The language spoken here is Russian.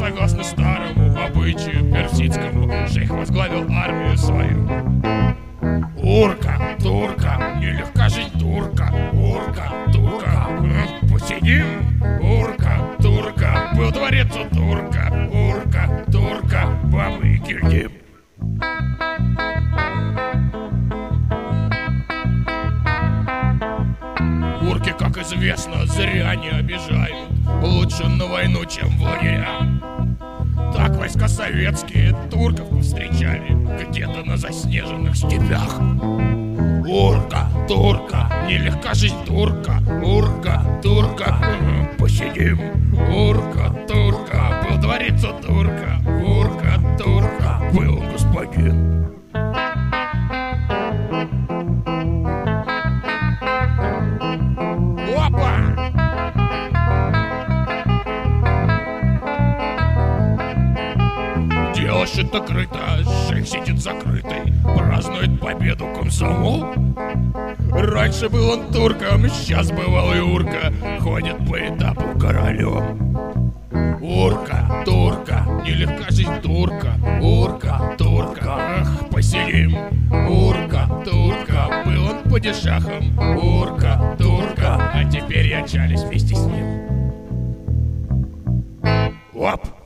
согласно старому обычаю персидскому, шейх возглавил армию свою. Урка, турка, нелегка жизнь турка. Урка, турка, посидим. Урка, турка, был дворец у турка. Урка, турка, бабы и кирдим. Урки, как известно, зря не обижают. Лучше на войну, чем в лагеря. Так войска советские турков повстречали где-то на заснеженных степях. Урка, турка, нелегка жизнь турка. Урка, турка, посидим. Урка, турка, был дворец у турка. Урка, турка, был он господин. Опа! Дело-то крыто, шейх сидит закрытый, празднует победу комсомол. Раньше был он турком, сейчас бывал и урка, ходит по этапу королем. Урка, турка, нелегка жизнь турка. Урка, турка, ах, посидим. Урка, турка, был он падишахом. Урка, турка, а теперь я чались вместе с ним. Оп!